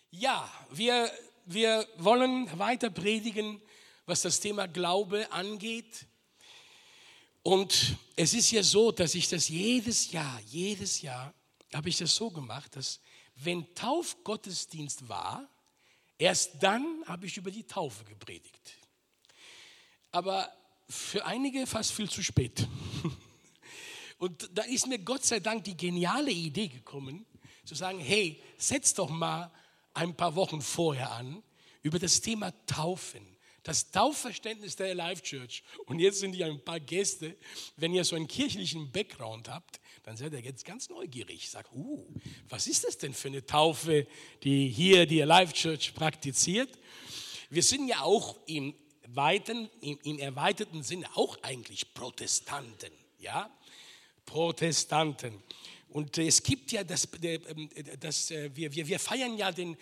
Ja, wir wollen weiter predigen, was das Thema Glaube angeht. Und es ist ja so, dass ich das jedes Jahr habe ich das so gemacht, dass wenn Taufgottesdienst war, erst dann habe ich über die Taufe gepredigt. Aber für einige fast viel zu spät. Und da ist mir Gott sei Dank die geniale Idee gekommen, zu sagen, hey, setz doch mal ein paar Wochen vorher an über das Thema Taufen. Das Taufverständnis der Life Church. Und jetzt sind hier ein paar Gäste. Wenn ihr so einen kirchlichen Background habt, dann seid ihr jetzt ganz neugierig. Sagt, was ist das denn für eine Taufe, die hier die Life Church praktiziert? Wir sind ja auch im erweiterten Sinne auch eigentlich Protestanten. Ja? Protestanten. Und es gibt ja wir feiern ja die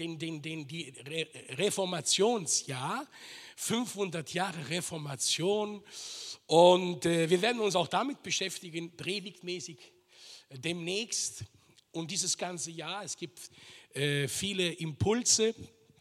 Reformationsjahr, 500 Jahre Reformation. Und wir werden uns auch damit beschäftigen, predigtmäßig demnächst. Und dieses ganze Jahr, es gibt viele Impulse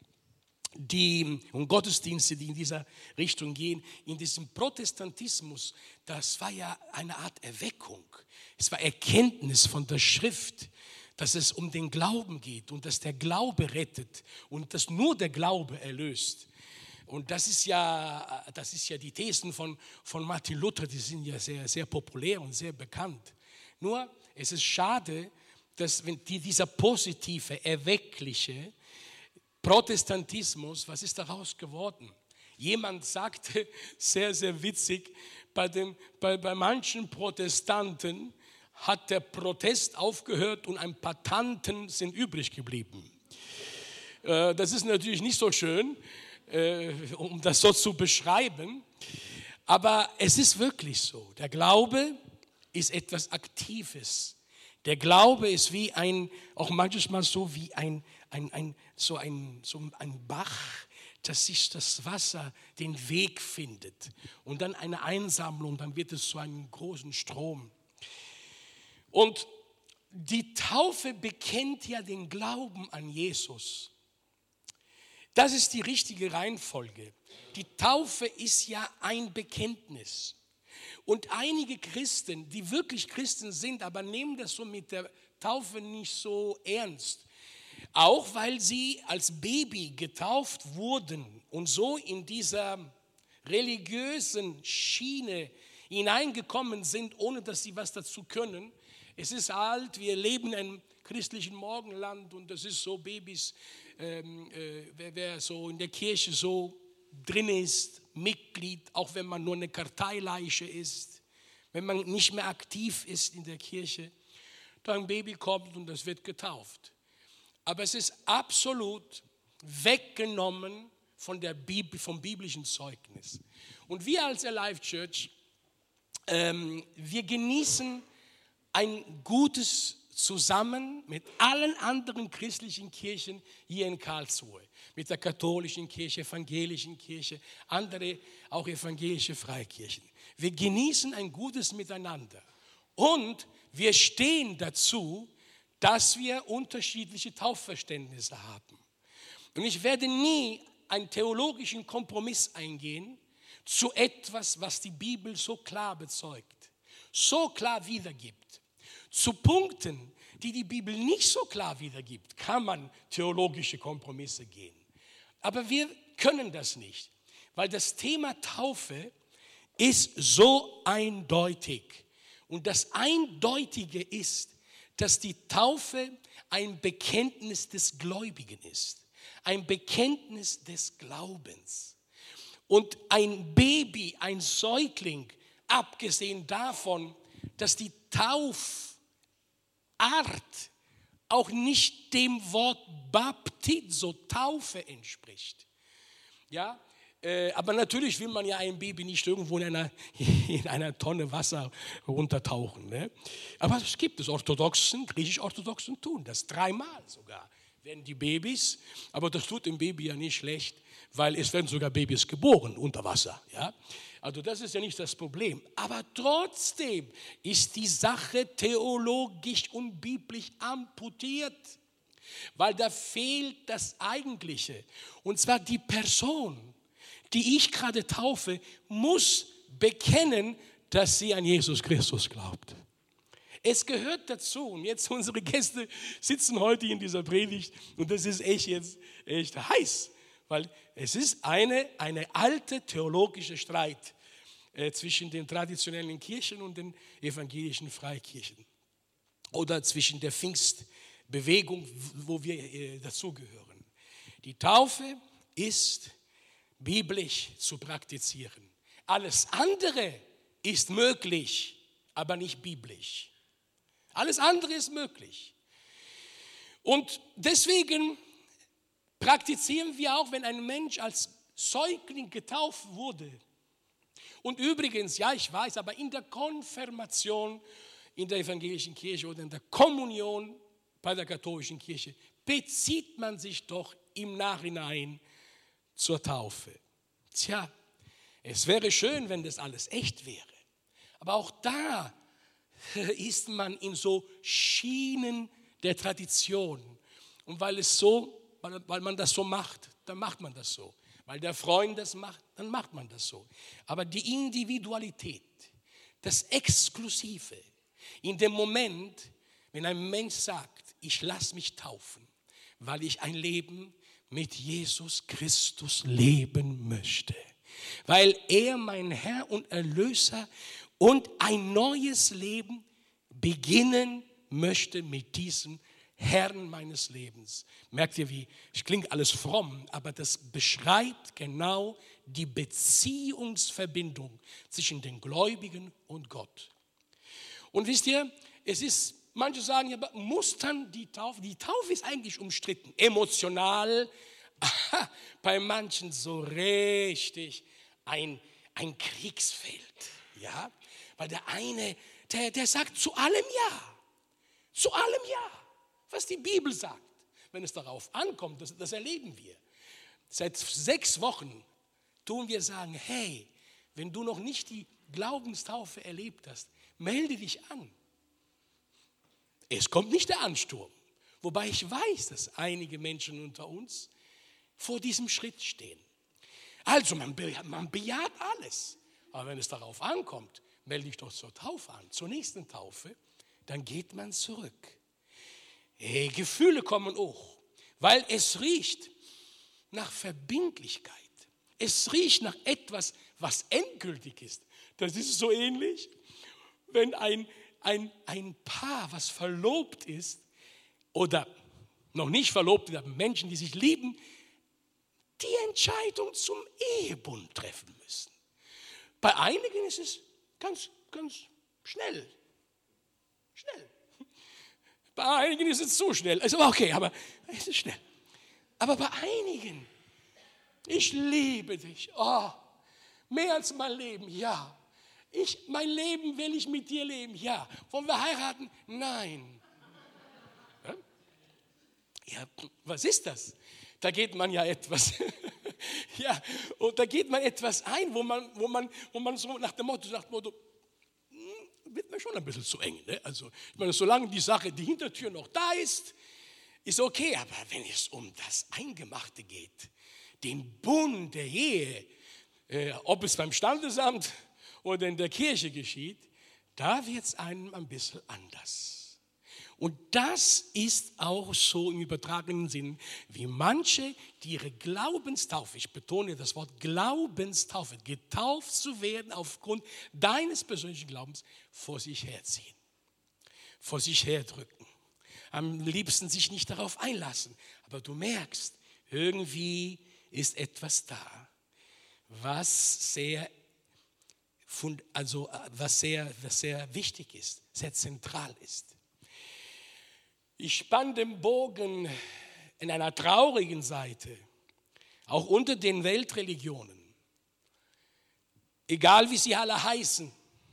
und Gottesdienste, die in dieser Richtung gehen. In diesem Protestantismus, das war ja eine Art Erweckung. Es war Erkenntnis von der Schrift, dass es um den Glauben geht und dass der Glaube rettet und dass nur der Glaube erlöst. Und das ist ja die Thesen von Martin Luther, die sind ja sehr, sehr populär und sehr bekannt. Nur, es ist schade, dass dieser positive, erweckliche Protestantismus, was ist daraus geworden? Jemand sagte, sehr, sehr witzig, bei manchen Protestanten hat der Protest aufgehört und ein paar Tanten sind übrig geblieben. Das ist natürlich nicht so schön, um das so zu beschreiben, aber es ist wirklich so. Der Glaube ist etwas Aktives. Der Glaube ist auch manchmal so wie ein Bach, dass sich das Wasser den Weg findet und dann eine Einsammlung, dann wird es zu einem großen Strom. Und die Taufe bekennt ja den Glauben an Jesus. Das ist die richtige Reihenfolge. Die Taufe ist ja ein Bekenntnis. Und einige Christen, die wirklich Christen sind, aber nehmen das so mit der Taufe nicht so ernst. Auch weil sie als Baby getauft wurden und so in dieser religiösen Schiene hineingekommen sind, ohne dass sie was dazu können. Es ist alt, wir leben in einem christlichen Morgenland und das ist so Babys, wer so in der Kirche so drin ist, Mitglied, auch wenn man nur eine Karteileiche ist, wenn man nicht mehr aktiv ist in der Kirche, dann ein Baby kommt und das wird getauft. Aber es ist absolut weggenommen vom biblischen Zeugnis. Und wir als Alive Church, wir genießen ein gutes Zusammen mit allen anderen christlichen Kirchen hier in Karlsruhe. Mit der katholischen Kirche, evangelischen Kirche, andere auch evangelische Freikirchen. Wir genießen ein gutes Miteinander. Und wir stehen dazu, dass wir unterschiedliche Taufverständnisse haben. Und ich werde nie einen theologischen Kompromiss eingehen zu etwas, was die Bibel so klar bezeugt, so klar wiedergibt. Zu Punkten, die die Bibel nicht so klar wiedergibt, kann man theologische Kompromisse gehen. Aber wir können das nicht, weil das Thema Taufe ist so eindeutig. Und das Eindeutige ist, dass die Taufe ein Bekenntnis des Gläubigen ist, ein Bekenntnis des Glaubens. Und ein Baby, ein Säugling, abgesehen davon, dass die Taufart auch nicht dem Wort Baptizo, Taufe, entspricht. Ja, aber natürlich will man ja ein Baby nicht irgendwo in einer Tonne Wasser runtertauchen. Ne? Aber es gibt es. Griechisch-Orthodoxen tun das 3-mal sogar. Werden die Babys, aber das tut dem Baby ja nicht schlecht, weil es werden sogar Babys geboren unter Wasser. Ja? Also das ist ja nicht das Problem. Aber trotzdem ist die Sache theologisch und biblisch amputiert. weil da fehlt das Eigentliche. Und zwar die Person, die ich gerade taufe, muss bekennen, dass sie an Jesus Christus glaubt. Es gehört dazu. Und jetzt unsere Gäste sitzen heute in dieser Predigt und das ist echt heiß, weil es ist eine alte theologische Streit zwischen den traditionellen Kirchen und den evangelischen Freikirchen oder zwischen der Pfingstbewegung, wo wir dazugehören. Die Taufe ist biblisch zu praktizieren. Alles andere ist möglich, aber nicht biblisch. Alles andere ist möglich. Und deswegen praktizieren wir auch, wenn ein Mensch als Säugling getauft wurde. Und übrigens, ja, ich weiß, aber in der Konfirmation in der evangelischen Kirche oder in der Kommunion bei der katholischen Kirche bezieht man sich doch im Nachhinein zur Taufe. Tja, es wäre schön, wenn das alles echt wäre. Aber auch da ist man in so Schienen der Tradition. Und weil man das so macht, dann macht man das so. Weil der Freund das macht, dann macht man das so. Aber die Individualität, das Exklusive, in dem Moment, wenn ein Mensch sagt, ich lasse mich taufen, weil ich ein Leben mit Jesus Christus leben möchte. Weil er mein Herr und Erlöser und ein neues Leben beginnen möchte mit diesem Herrn meines Lebens. Merkt ihr, wie, es klingt alles fromm, aber das beschreibt genau die Beziehungsverbindung zwischen den Gläubigen und Gott. Und wisst ihr, manche sagen, ja, muss dann die Taufe ist eigentlich umstritten, emotional, bei manchen so richtig ein Kriegsfeld, ja, weil der eine, der sagt zu allem ja, was die Bibel sagt. Wenn es darauf ankommt, das erleben wir. Seit 6 Wochen tun wir sagen, hey, wenn du noch nicht die Glaubenstaufe erlebt hast, melde dich an. Es kommt nicht der Ansturm. Wobei ich weiß, dass einige Menschen unter uns vor diesem Schritt stehen. Also man bejaht alles. Aber wenn es darauf ankommt, melde dich doch zur Taufe an, zur nächsten Taufe, dann geht man zurück. Gefühle kommen hoch, weil es riecht nach Verbindlichkeit. Es riecht nach etwas, was endgültig ist. Das ist so ähnlich, wenn ein Paar, was verlobt ist, oder noch nicht verlobt ist, aber Menschen, die sich lieben, die Entscheidung zum Ehebund treffen müssen. Bei einigen ist es ganz, ganz schnell. Bei einigen ist es zu schnell. Also okay, aber es ist schnell. Aber bei einigen, ich liebe dich. Oh, mehr als mein Leben, ja. Mein Leben will ich mit dir leben, ja. Wollen wir heiraten? Nein. Ja, was ist das? Da geht man ja etwas, ja, und da geht man etwas ein, wo man so nach dem Motto sagt, wird mir schon ein bisschen zu eng. Ne? Also, ich meine, solange die Hintertür noch da ist okay. Aber wenn es um das Eingemachte geht, den Bund der Ehe, ob es beim Standesamt oder in der Kirche geschieht, da wird es einem ein bisschen anders. Und das ist auch so im übertragenen Sinn, wie manche, die ihre Glaubenstaufe, ich betone das Wort Glaubenstaufe, getauft zu werden aufgrund deines persönlichen Glaubens, vor sich herziehen, vor sich herdrücken, am liebsten sich nicht darauf einlassen. Aber du merkst, irgendwie ist etwas da, was sehr wichtig ist, sehr zentral ist. Ich spann den Bogen in einer traurigen Seite, auch unter den Weltreligionen, egal wie sie alle heißen,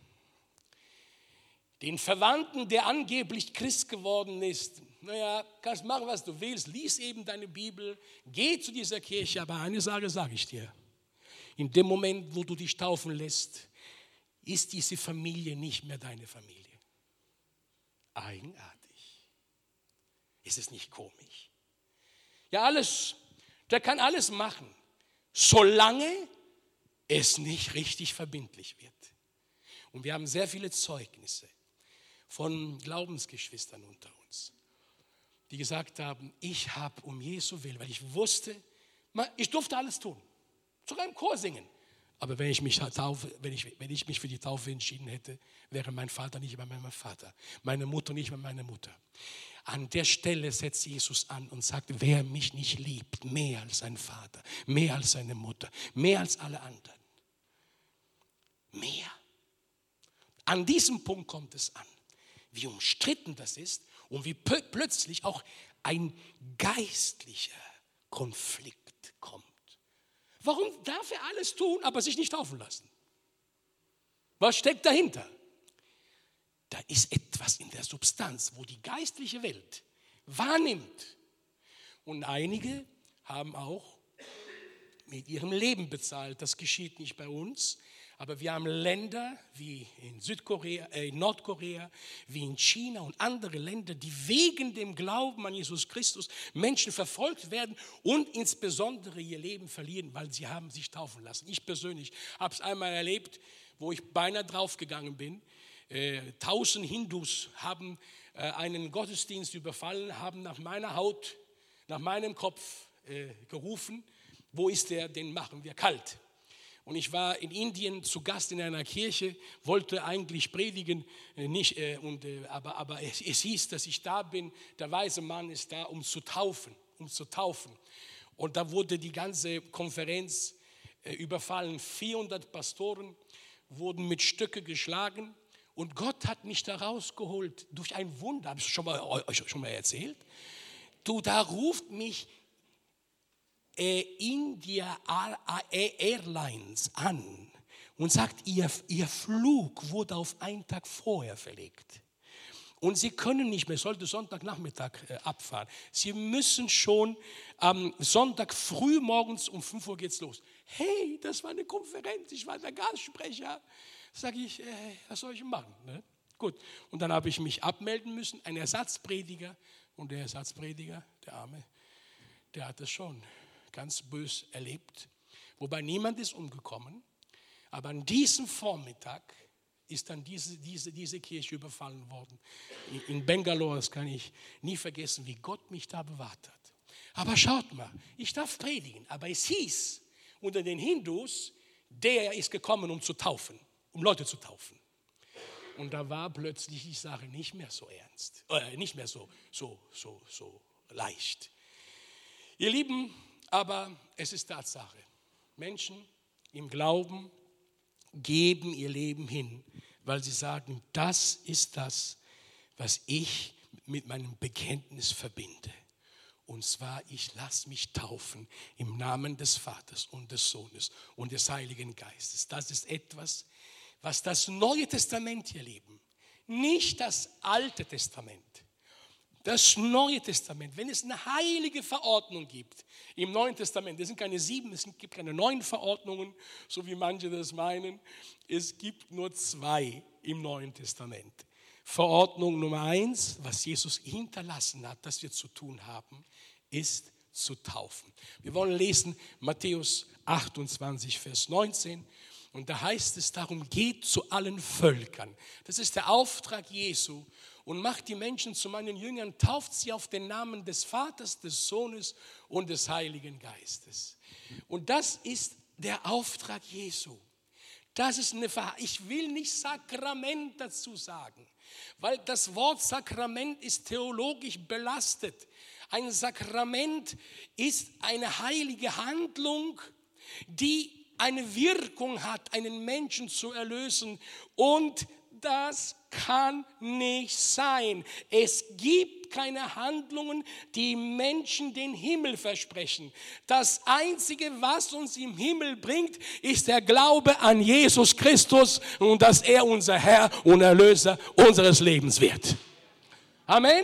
den Verwandten, der angeblich Christ geworden ist, naja, kannst machen, was du willst, lies eben deine Bibel, geh zu dieser Kirche, aber eine Sache sage ich dir, in dem Moment, wo du dich taufen lässt, ist diese Familie nicht mehr deine Familie. Eigenartig. Ist es nicht komisch? Ja, der kann alles machen, solange es nicht richtig verbindlich wird. Und wir haben sehr viele Zeugnisse von Glaubensgeschwistern unter uns, die gesagt haben, ich habe um Jesu Willen, weil ich wusste, ich durfte alles tun, sogar im Chor singen. Aber wenn ich mich für die Taufe entschieden hätte, wäre mein Vater nicht mehr mein Vater, meine Mutter nicht mehr meine Mutter. An der Stelle setzt Jesus an und sagt, wer mich nicht liebt, mehr als ein Vater, mehr als seine Mutter, mehr als alle anderen. Mehr. An diesem Punkt kommt es an, wie umstritten das ist und wie plötzlich auch ein geistlicher Konflikt kommt. Warum darf er alles tun, aber sich nicht taufen lassen? Was steckt dahinter? Da ist etwas in der Substanz, wo die geistliche Welt wahrnimmt. Und einige haben auch mit ihrem Leben bezahlt. Das geschieht nicht bei uns. Aber wir haben Länder wie in Nordkorea, wie in China und andere Länder, die wegen dem Glauben an Jesus Christus Menschen verfolgt werden und insbesondere ihr Leben verlieren, weil sie haben sich taufen lassen. Ich persönlich habe es einmal erlebt, wo ich beinahe draufgegangen bin. 1000 Hindus haben einen Gottesdienst überfallen, haben nach meiner Haut, nach meinem Kopf gerufen, wo ist der, den machen wir kalt. Und ich war in Indien zu Gast in einer Kirche, wollte eigentlich predigen, aber es hieß, dass ich da bin, der weise Mann ist da, um zu taufen. Und da wurde die ganze Konferenz überfallen. 400 Pastoren wurden mit Stöcke geschlagen und Gott hat mich da rausgeholt durch ein Wunder. Habe ich euch schon mal erzählt? Da ruft mich India Airlines an und sagt, ihr Flug wurde auf einen Tag vorher verlegt. Und Sie können nicht mehr, sollte Sonntagnachmittag abfahren. Sie müssen schon am Sonntag früh morgens um 5 Uhr geht's los. Hey, das war eine Konferenz, ich war der Gastsprecher. Sage ich, was soll ich machen? Ne? Gut, und dann habe ich mich abmelden müssen, ein Ersatzprediger. Und der Ersatzprediger, der Arme, der hat das schon ganz bös erlebt. Wobei niemand ist umgekommen. Aber an diesem Vormittag ist dann diese Kirche überfallen worden. In Bangalore, das kann ich nie vergessen, wie Gott mich da bewahrt hat. Aber schaut mal, ich darf predigen, aber es hieß unter den Hindus, der ist gekommen, um zu taufen, um Leute zu taufen. Und da war plötzlich die Sache nicht mehr so ernst, nicht mehr so leicht. Ihr Lieben, aber es ist Tatsache. Menschen im Glauben geben ihr Leben hin, weil sie sagen, das ist das, was ich mit meinem Bekenntnis verbinde. Und zwar, ich lasse mich taufen im Namen des Vaters und des Sohnes und des Heiligen Geistes. Das ist etwas, was das Neue Testament, ihr Lieben, nicht das Alte Testament. Das Neue Testament, wenn es eine heilige Verordnung gibt im Neuen Testament, es sind keine 7, es gibt keine 9 Verordnungen, so wie manche das meinen, es gibt nur 2 im Neuen Testament. Verordnung Nummer 1, was Jesus hinterlassen hat, das wir zu tun haben, ist zu taufen. Wir wollen lesen Matthäus 28, Vers 19. Und da heißt es darum, geht zu allen Völkern. Das ist der Auftrag Jesu. Und macht die Menschen zu meinen Jüngern, tauft sie auf den Namen des Vaters, des Sohnes und des Heiligen Geistes. Und das ist der Auftrag Jesu. Das ist ich will nicht Sakrament dazu sagen, weil das Wort Sakrament ist theologisch belastet. Ein Sakrament ist eine heilige Handlung, die eine Wirkung hat, einen Menschen zu erlösen. Und das kann nicht sein. Es gibt keine Handlungen, die Menschen den Himmel versprechen. Das Einzige, was uns im Himmel bringt, ist der Glaube an Jesus Christus und dass er unser Herr und Erlöser unseres Lebens wird. Amen.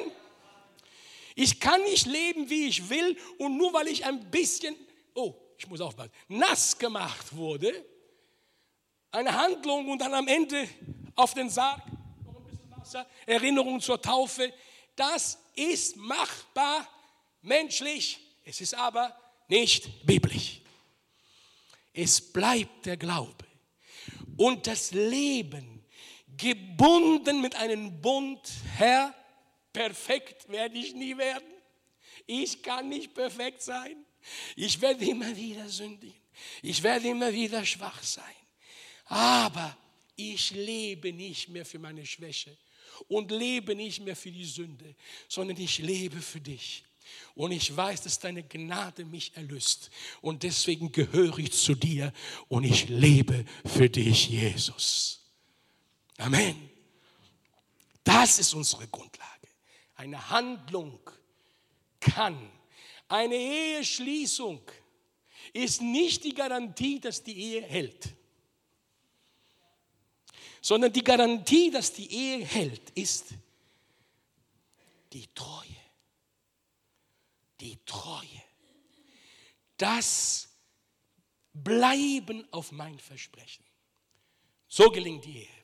Ich kann nicht leben, wie ich will, und nur weil ich ein bisschen, ich muss aufpassen, nass gemacht wurde, eine Handlung und dann am Ende auf den Sarg noch ein bisschen Wasser, Erinnerung zur Taufe, das ist machbar, menschlich, es ist aber nicht biblisch. Es bleibt der Glaube und das Leben, gebunden mit einem Bund. Herr, perfekt werde ich nie werden. Ich kann nicht perfekt sein. Ich werde immer wieder sündigen. Ich werde immer wieder schwach sein. Aber ich lebe nicht mehr für meine Schwäche und lebe nicht mehr für die Sünde, sondern ich lebe für dich. Und ich weiß, dass deine Gnade mich erlöst. Und deswegen gehöre ich zu dir und ich lebe für dich, Jesus. Amen. Das ist unsere Grundlage. Eine Handlung kann, eine Eheschließung ist nicht die Garantie, dass die Ehe hält. Sondern die Garantie, dass die Ehe hält, ist die Treue. Die Treue. Das Bleiben auf mein Versprechen. So gelingt die Ehe.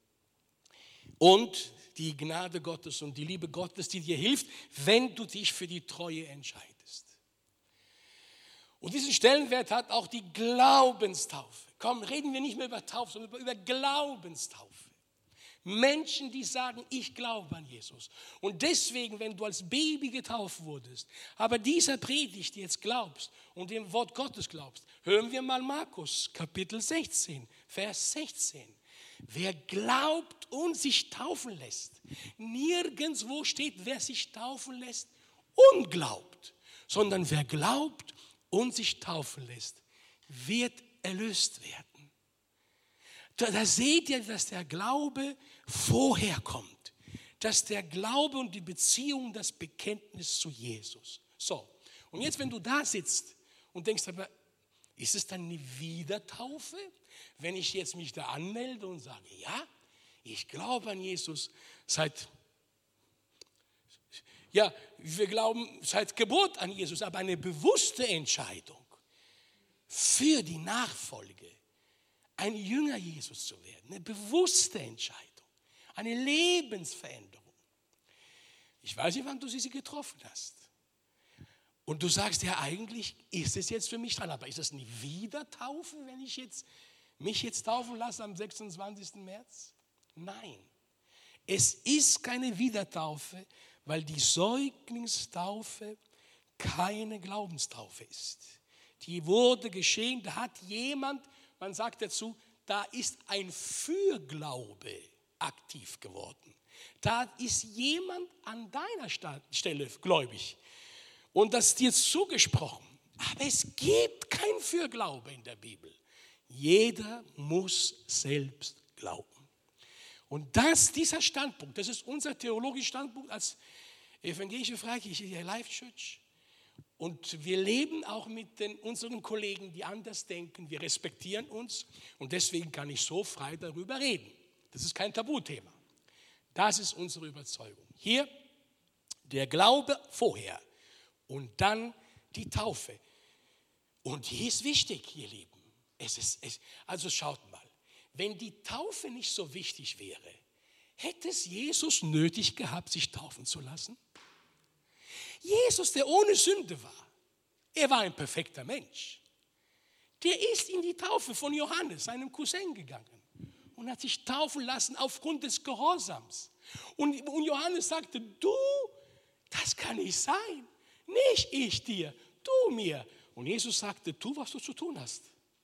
Und die Gnade Gottes und die Liebe Gottes, die dir hilft, wenn du dich für die Treue entscheidest. Und diesen Stellenwert hat auch die Glaubenstaufe. Komm, reden wir nicht mehr über Taufe, sondern über Glaubenstaufe. Menschen, die sagen, ich glaube an Jesus. Und deswegen, wenn du als Baby getauft wurdest, aber dieser Predigt jetzt glaubst und dem Wort Gottes glaubst, hören wir mal Markus, Kapitel 16, Vers 16. Wer glaubt und sich taufen lässt, nirgendwo steht, wer sich taufen lässt und glaubt, sondern wer glaubt und sich taufen lässt, wird erlöst werden. Da seht ihr, dass der Glaube vorher kommt. Dass der Glaube und die Beziehung, das Bekenntnis zu Jesus. So, und jetzt, wenn du da sitzt und denkst, aber ist es dann eine Wiedertaufe, wenn ich jetzt mich da anmelde und sage, ja, ich glaube an Jesus wir glauben seit Geburt an Jesus, aber eine bewusste Entscheidung für die Nachfolge, ein Jünger Jesus zu werden, eine bewusste Entscheidung, eine Lebensveränderung. Ich weiß nicht, wann du sie getroffen hast. Und du sagst, ja, eigentlich ist es jetzt für mich dran, aber ist das eine Wiedertaufe, wenn ich mich jetzt taufen lasse am 26. März? Nein, es ist keine Wiedertaufe, weil die Säuglingstaufe keine Glaubenstaufe ist. Die wurde geschehen, da hat jemand, man sagt dazu, da ist ein Fürglaube aktiv geworden. Da ist jemand an deiner Stelle gläubig und das ist dir zugesprochen. Aber es gibt kein Fürglaube in der Bibel. Jeder muss selbst glauben. Und dieser Standpunkt, das ist unser theologischer Standpunkt als evangelische Freikirche, die Life Church. Und wir leben auch mit unseren Kollegen, die anders denken. Wir respektieren uns und deswegen kann ich so frei darüber reden. Das ist kein Tabuthema. Das ist unsere Überzeugung. Hier der Glaube vorher und dann die Taufe. Und die ist wichtig, ihr Lieben. Also schaut mal, wenn die Taufe nicht so wichtig wäre, hätte es Jesus nötig gehabt, sich taufen zu lassen? Jesus, der ohne Sünde war, er war ein perfekter Mensch. Der ist in die Taufe von Johannes, seinem Cousin, gegangen und hat sich taufen lassen aufgrund des Gehorsams. Und Johannes sagte, du, das kann nicht sein. Nicht ich dir, du mir. Und Jesus sagte, tu, was du zu tun hast.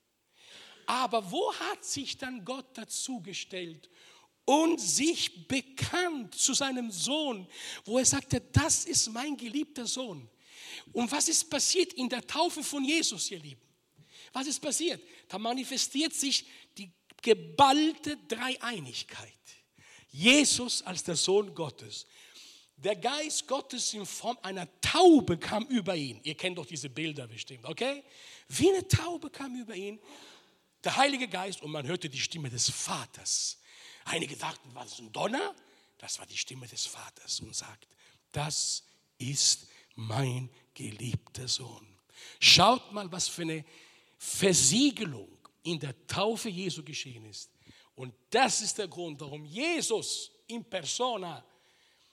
Aber wo hat sich dann Gott dazugestellt und sich bekannt zu seinem Sohn, wo er sagte, das ist mein geliebter Sohn. Und was ist passiert in der Taufe von Jesus, ihr Lieben? Was ist passiert? Da manifestiert sich die geballte Dreieinigkeit. Jesus als der Sohn Gottes. Der Geist Gottes in Form einer Taube kam über ihn. Ihr kennt doch diese Bilder bestimmt, okay? Wie eine Taube kam über ihn. Der Heilige Geist und man hörte die Stimme des Vaters. Einige dachten, war das ein Donner? Das war die Stimme des Vaters und sagt, das ist mein geliebter Sohn. Schaut mal, was für eine Versiegelung in der Taufe Jesu geschehen ist. Und das ist der Grund, warum Jesus in persona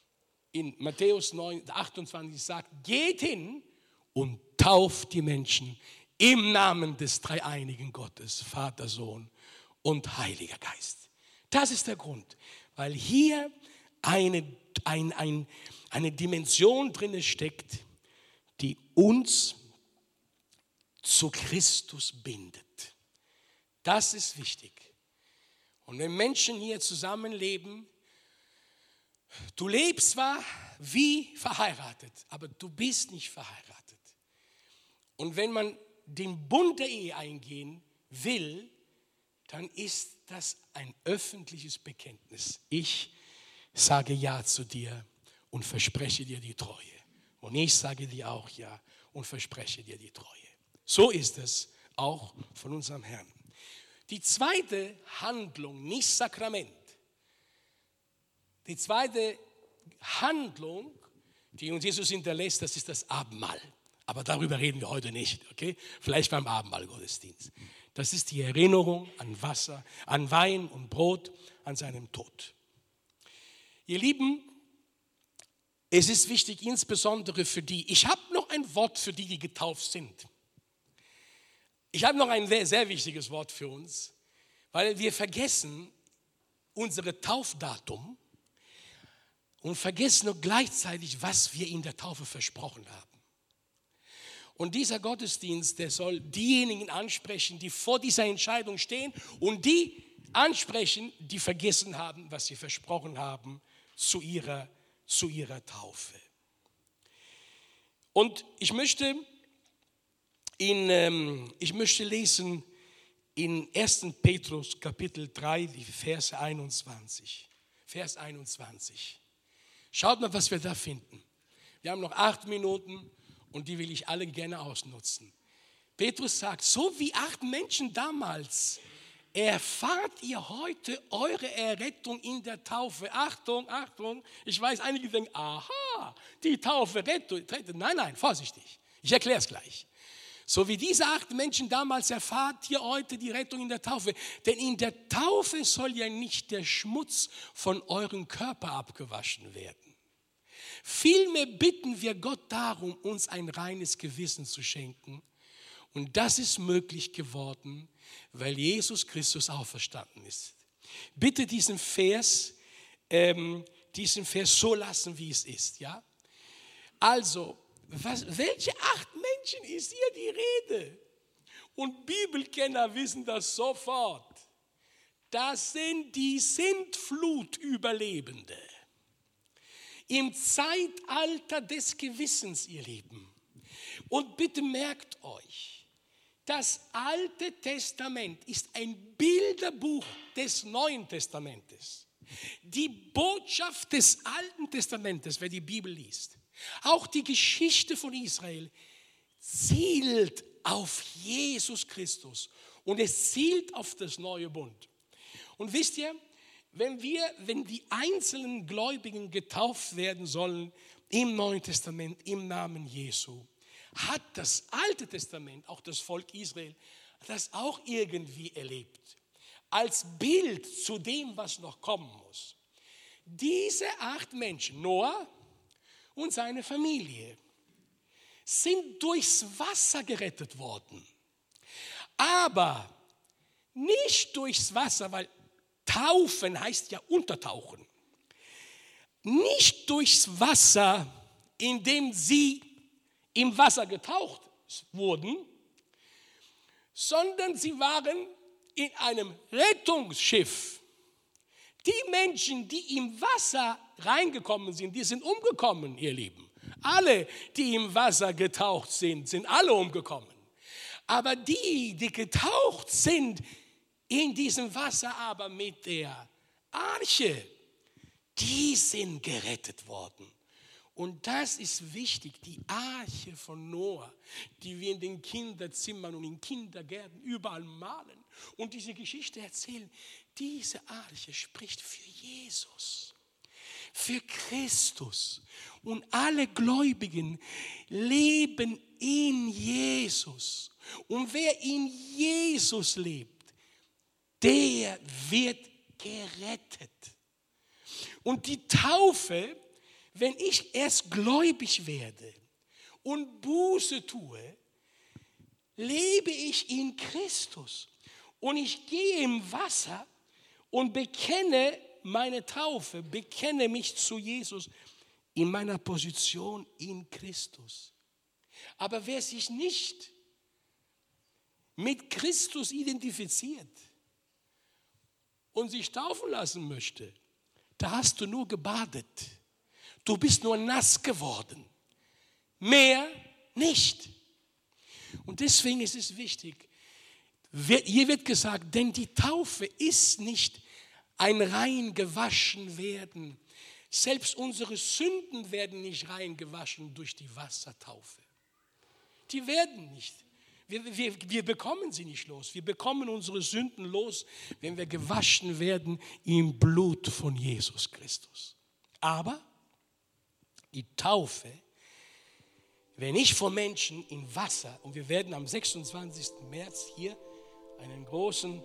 in Matthäus 9, 28 sagt, geht hin und tauft die Menschen im Namen des dreieinigen Gottes, Vater, Sohn und Heiliger Geist. Das ist der Grund, weil hier eine Dimension drin steckt, die uns zu Christus bindet. Das ist wichtig. Und wenn Menschen hier zusammenleben, du lebst zwar wie verheiratet, aber du bist nicht verheiratet. Und wenn man den Bund der Ehe eingehen will, dann ist das ein öffentliches Bekenntnis. Ich sage Ja zu dir und verspreche dir die Treue. Und ich sage dir auch Ja und verspreche dir die Treue. So ist es auch von unserem Herrn. Die zweite Handlung, nicht Sakrament, die zweite Handlung, die uns Jesus hinterlässt, das ist das Abendmahl. Aber darüber reden wir heute nicht, okay? Vielleicht beim Abendmahlgottesdienst. Das ist die Erinnerung an Wasser, an Wein und Brot, an seinem Tod. Ihr Lieben, es ist wichtig, insbesondere für die, ich habe noch ein Wort für die, die getauft sind. Ich habe noch ein sehr, sehr wichtiges Wort für uns, weil wir vergessen unsere Taufdatum und vergessen nur gleichzeitig, was wir in der Taufe versprochen haben. Und dieser Gottesdienst, der soll diejenigen ansprechen, die vor dieser Entscheidung stehen und die ansprechen, die vergessen haben, was sie versprochen haben zu ihrer Taufe. Und ich möchte lesen in 1. Petrus Kapitel 3, die Vers 21. Vers 21. Schaut mal, was wir da finden. Wir haben noch 8 Minuten und die will ich alle gerne ausnutzen. Petrus sagt, so wie 8 Menschen damals, erfahrt ihr heute eure Errettung in der Taufe. Achtung, Achtung, ich weiß, einige denken, aha, die Taufe rettet. Nein, vorsichtig, ich erkläre es gleich. So wie diese 8 Menschen damals erfahrt ihr heute die Rettung in der Taufe. Denn in der Taufe soll ja nicht der Schmutz von eurem Körper abgewaschen werden. Vielmehr bitten wir Gott darum, uns ein reines Gewissen zu schenken. Und das ist möglich geworden, weil Jesus Christus auferstanden ist. Bitte diesen Vers so lassen, wie es ist. Ja? Also, welche 8 Menschen ist hier die Rede? Und Bibelkenner wissen das sofort. Das sind die Sintflut-Überlebende. Im Zeitalter des Gewissens, ihr Lieben. Und bitte merkt euch, das Alte Testament ist ein Bilderbuch des Neuen Testamentes. Die Botschaft des Alten Testamentes, wer die Bibel liest, auch die Geschichte von Israel, zielt auf Jesus Christus und es zielt auf das neue Bund. Und wisst ihr, wenn die einzelnen Gläubigen getauft werden sollen im Neuen Testament, im Namen Jesu, hat das Alte Testament, auch das Volk Israel, das auch irgendwie erlebt. Als Bild zu dem, was noch kommen muss. Diese 8 Menschen, Noah und seine Familie, sind durchs Wasser gerettet worden. Aber nicht durchs Wasser, weil Taufen heißt ja untertauchen. Nicht durchs Wasser, indem sie im Wasser getaucht wurden, sondern sie waren in einem Rettungsschiff. Die Menschen, die im Wasser reingekommen sind, die sind umgekommen, ihr Lieben. Alle, die im Wasser getaucht sind, sind alle umgekommen. Aber die getaucht sind in diesem Wasser, aber mit der Arche, die sind gerettet worden. Und das ist wichtig, die Arche von Noah, die wir in den Kinderzimmern und in Kindergärten überall malen und diese Geschichte erzählen. Diese Arche spricht für Jesus, für Christus. Und alle Gläubigen leben in Jesus. Und wer in Jesus lebt, der wird gerettet. Und die Taufe wenn ich erst gläubig werde und Buße tue, lebe ich in Christus. Und ich gehe im Wasser und bekenne meine Taufe, bekenne mich zu Jesus in meiner Position in Christus. Aber wer sich nicht mit Christus identifiziert und sich taufen lassen möchte, da hast du nur gebadet. Du bist nur nass geworden. Mehr nicht. Und deswegen ist es wichtig, hier wird gesagt, denn die Taufe ist nicht ein rein gewaschen werden. Selbst unsere Sünden werden nicht rein gewaschen durch die Wassertaufe. Die werden nicht. Wir bekommen sie nicht los. Wir bekommen unsere Sünden los, wenn wir gewaschen werden im Blut von Jesus Christus. Aber die Taufe, wenn ich vor Menschen in Wasser, und wir werden am 26. März hier eine große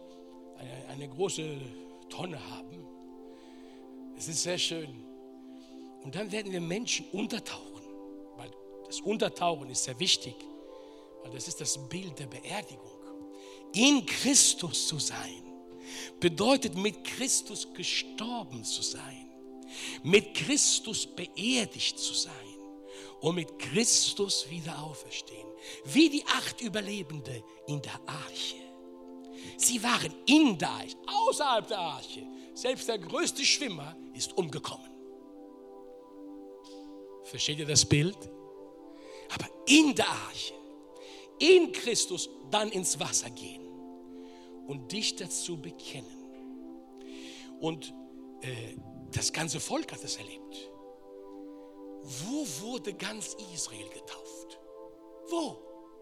Tonne haben. Es ist sehr schön. Und dann werden wir Menschen untertauchen, weil das Untertauchen ist sehr wichtig, weil das ist das Bild der Beerdigung. In Christus zu sein, bedeutet mit Christus gestorben zu sein, mit Christus beerdigt zu sein und mit Christus wieder auferstehen. Wie die 8 Überlebende in der Arche. Sie waren in der Arche, außerhalb der Arche. Selbst der größte Schwimmer ist umgekommen. Versteht ihr das Bild? Aber in der Arche, in Christus dann ins Wasser gehen und dich dazu bekennen. Und das ganze Volk hat es erlebt. Wo wurde ganz Israel getauft? Wo?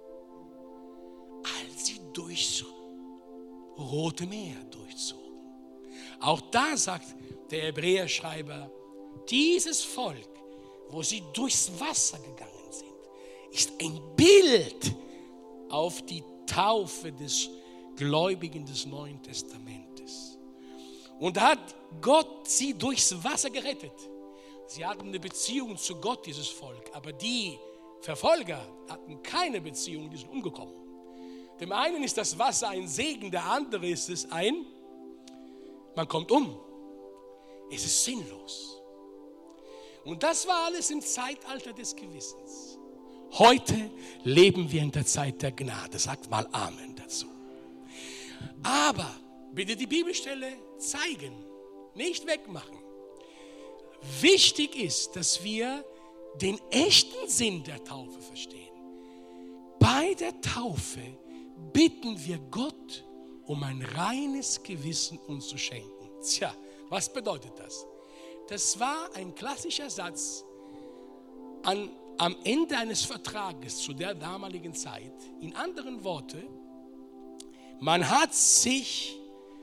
Als sie durchs Rote Meer durchzogen. Auch da sagt der Hebräerschreiber, dieses Volk, wo sie durchs Wasser gegangen sind, ist ein Bild auf die Taufe des Gläubigen des Neuen Testamentes. Und da hat Gott sie durchs Wasser gerettet. Sie hatten eine Beziehung zu Gott, dieses Volk, aber die Verfolger hatten keine Beziehung, die sind umgekommen. Dem einen ist das Wasser ein Segen, der andere ist es man kommt um. Es ist sinnlos. Und das war alles im Zeitalter des Gewissens. Heute leben wir in der Zeit der Gnade. Sagt mal Amen dazu. Aber bitte die Bibelstelle zeigen, nicht wegmachen. Wichtig ist, dass wir den echten Sinn der Taufe verstehen. Bei der Taufe bitten wir Gott um ein reines Gewissen uns zu schenken. Tja, was bedeutet das? Das war ein klassischer Satz am Ende eines Vertrages zu der damaligen Zeit. In anderen Worten, man hat sich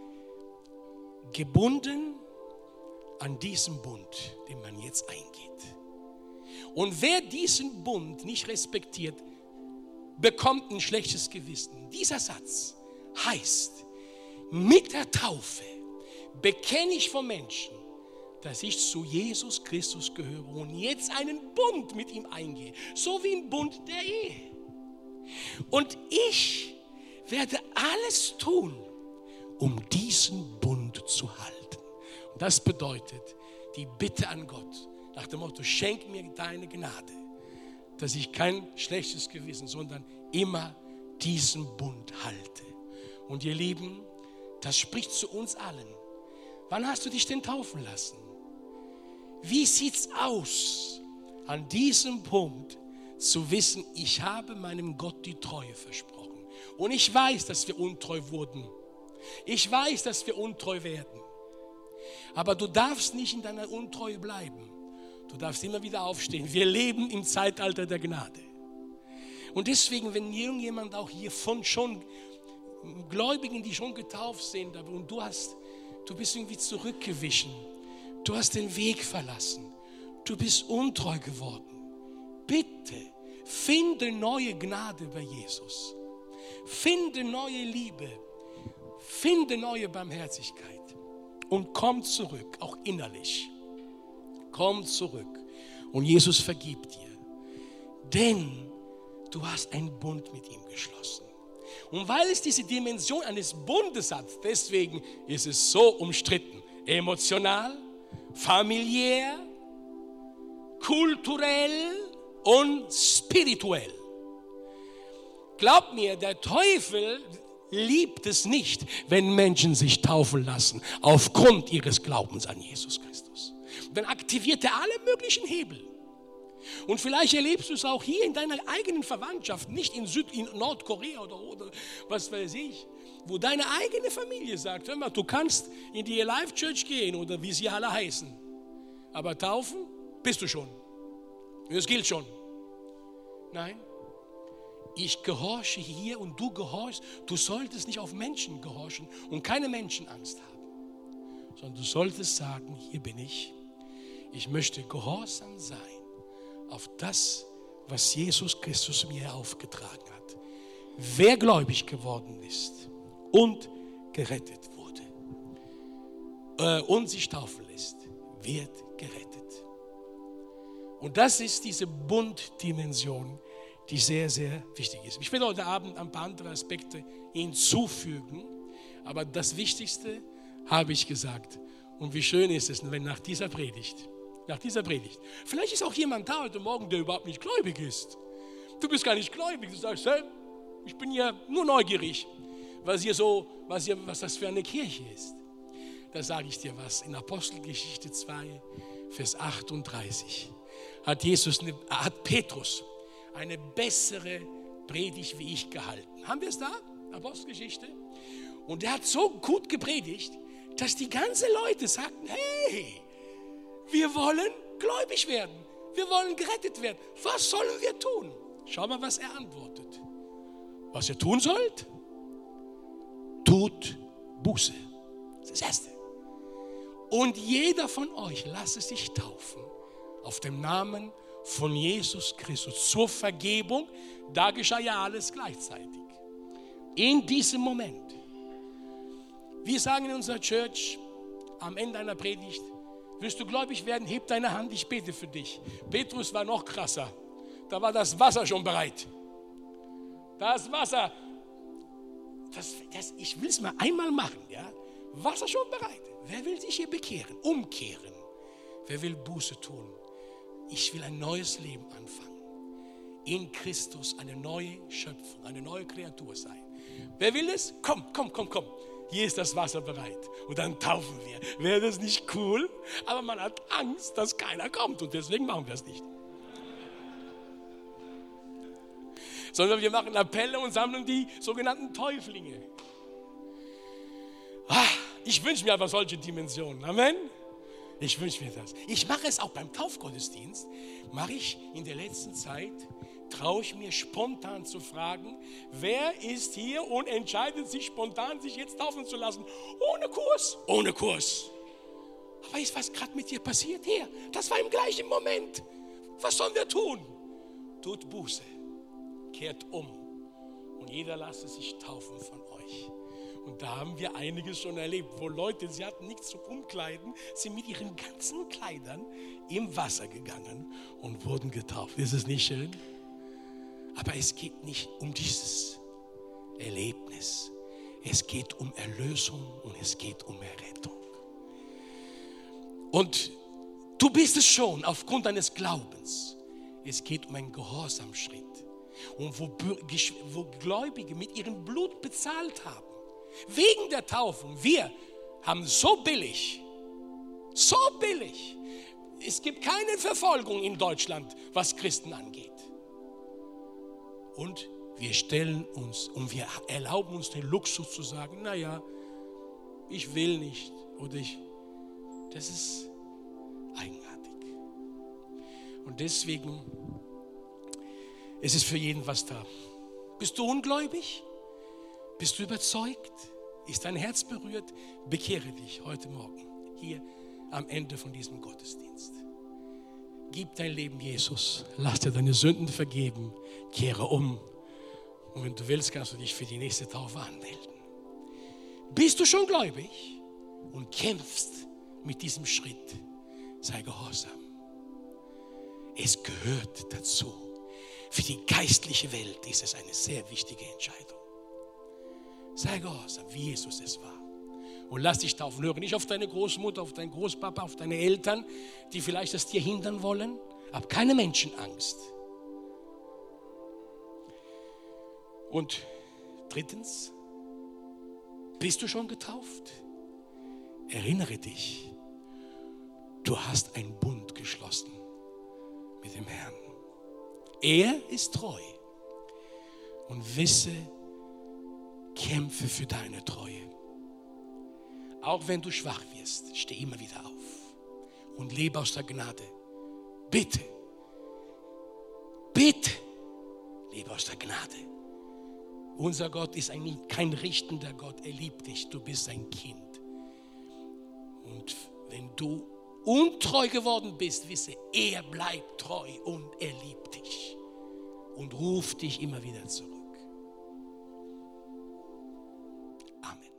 gebunden an diesen Bund, den man jetzt eingeht. Und wer diesen Bund nicht respektiert, bekommt ein schlechtes Gewissen. Dieser Satz heißt, mit der Taufe bekenne ich vor Menschen, dass ich zu Jesus Christus gehöre und jetzt einen Bund mit ihm eingehe, so wie ein Bund der Ehe. Und ich werde alles tun, um diesen Bund zu halten. Und das bedeutet die Bitte an Gott, nach dem Motto, schenk mir deine Gnade, dass ich kein schlechtes Gewissen, sondern immer diesen Bund halte. Und ihr Lieben, das spricht zu uns allen. Wann hast du dich denn taufen lassen? Wie sieht's aus, an diesem Punkt zu wissen, ich habe meinem Gott die Treue versprochen. Und ich weiß, dass wir untreu wurden. Ich weiß, dass wir untreu werden. Aber du darfst nicht in deiner Untreue bleiben. Du darfst immer wieder aufstehen. Wir leben im Zeitalter der Gnade. Und deswegen, wenn irgendjemand auch hier von schon Gläubigen, die schon getauft sind, und du bist irgendwie zurückgewichen, du hast den Weg verlassen, du bist untreu geworden, bitte finde neue Gnade bei Jesus, finde neue Liebe, finde neue Barmherzigkeit und komm zurück, auch innerlich. Komm zurück Und Jesus vergibt dir. Denn du hast einen Bund mit ihm geschlossen. Und weil es diese Dimension eines Bundes hat, deswegen ist es so umstritten. Emotional, familiär, kulturell und spirituell. Glaubt mir, der Teufel liebt es nicht, wenn Menschen sich taufen lassen, aufgrund ihres Glaubens an Jesus Christus. Dann aktiviert er alle möglichen Hebel. Und vielleicht erlebst du es auch hier in deiner eigenen Verwandtschaft, nicht in Nordkorea oder was weiß ich, wo deine eigene Familie sagt, hör mal, du kannst in die Life Church gehen oder wie sie alle heißen, aber taufen bist du schon. Das gilt schon. Nein, ich gehorche hier und du gehorchst. Du solltest nicht auf Menschen gehorchen und keine Menschenangst haben, sondern du solltest sagen, hier bin ich. Ich möchte gehorsam sein auf das, was Jesus Christus mir aufgetragen hat. Wer gläubig geworden ist und gerettet wurde und sich taufen lässt, wird gerettet. Und das ist diese Bunddimension, die sehr, sehr wichtig ist. Ich werde heute Abend ein paar andere Aspekte hinzufügen, aber das Wichtigste habe ich gesagt. Und wie schön ist es, wenn nach dieser Predigt, vielleicht ist auch jemand da heute Morgen, der überhaupt nicht gläubig ist. Du bist gar nicht gläubig, du sagst, hey, ich bin ja nur neugierig, was das für eine Kirche ist. Da sage ich dir was, in Apostelgeschichte 2, Vers 38 hat Petrus eine bessere Predigt wie ich gehalten. Haben wir es da? Apostelgeschichte. Und er hat so gut gepredigt, dass die ganzen Leute sagten, hey, wir wollen gläubig werden. Wir wollen gerettet werden. Was sollen wir tun? Schau mal, was er antwortet. Was ihr tun sollt? Tut Buße. Das ist das Erste. Und jeder von euch lasse sich taufen auf dem Namen von Jesus Christus zur Vergebung. Da geschah ja alles gleichzeitig. In diesem Moment. Wir sagen in unserer Church am Ende einer Predigt, willst du gläubig werden, heb deine Hand, ich bete für dich. Petrus war noch krasser. Da war das Wasser schon bereit. Das Wasser, ich will es mal einmal machen. Ja? Wasser schon bereit. Wer will sich hier bekehren, umkehren? Wer will Buße tun? Ich will ein neues Leben anfangen. In Christus eine neue Schöpfung, eine neue Kreatur sein. Wer will es? Komm. Hier ist das Wasser bereit. Und dann taufen wir. Wäre das nicht cool? Aber man hat Angst, dass keiner kommt. Und deswegen machen wir es nicht. Sondern wir machen Appelle und sammeln die sogenannten Täuflinge. Ich wünsche mir aber solche Dimensionen. Amen. Ich wünsche mir das. Ich mache es auch beim Taufgottesdienst. Mache ich in der letzten Zeit, traue ich mir spontan zu fragen, wer ist hier und entscheidet sich spontan, sich jetzt taufen zu lassen? Ohne Kurs. Aber weißt du, was gerade mit dir passiert? Hier, das war im gleichen Moment. Was sollen wir tun? Tut Buße, kehrt um und jeder lasse sich taufen von euch. Und da haben wir einiges schon erlebt, wo Leute, sie hatten nichts zum Umkleiden, sind mit ihren ganzen Kleidern im Wasser gegangen und wurden getauft. Ist es nicht schön? Aber es geht nicht um dieses Erlebnis. Es geht um Erlösung und es geht um Errettung. Und du bist es schon aufgrund deines Glaubens. Es geht um einen Gehorsamschritt. Und wo Gläubige mit ihrem Blut bezahlt haben, wegen der Taufe, wir haben so billig, es gibt keine Verfolgung in Deutschland, was Christen angeht. Und wir stellen uns und wir erlauben uns den Luxus zu sagen, naja, ich will nicht oder das ist eigenartig. Und deswegen ist es für jeden was da. Bist du ungläubig? Bist du überzeugt? Ist dein Herz berührt? Bekehre dich heute Morgen hier am Ende von diesem Gottesdienst. Gib dein Leben Jesus. Lass dir deine Sünden vergeben. Kehre um. Und wenn du willst, kannst du dich für die nächste Taufe anmelden. Bist du schon gläubig und kämpfst mit diesem Schritt? Sei gehorsam. Es gehört dazu. Für die geistliche Welt ist es eine sehr wichtige Entscheidung. Sei gehorsam, wie Jesus es war. Und lass dich taufen. Höre nicht auf deine Großmutter, auf deinen Großpapa, auf deine Eltern, die vielleicht das dir hindern wollen. Hab keine Menschenangst. Und drittens, bist du schon getauft? Erinnere dich, du hast einen Bund geschlossen mit dem Herrn. Er ist treu. Und wisse, kämpfe für deine Treue. Auch wenn du schwach wirst, steh immer wieder auf und lebe aus der Gnade. Bitte, bitte, lebe aus der Gnade. Unser Gott ist kein richtender Gott, er liebt dich, du bist sein Kind. Und wenn du untreu geworden bist, wisse, er bleibt treu und er liebt dich und ruft dich immer wieder zurück. Amen.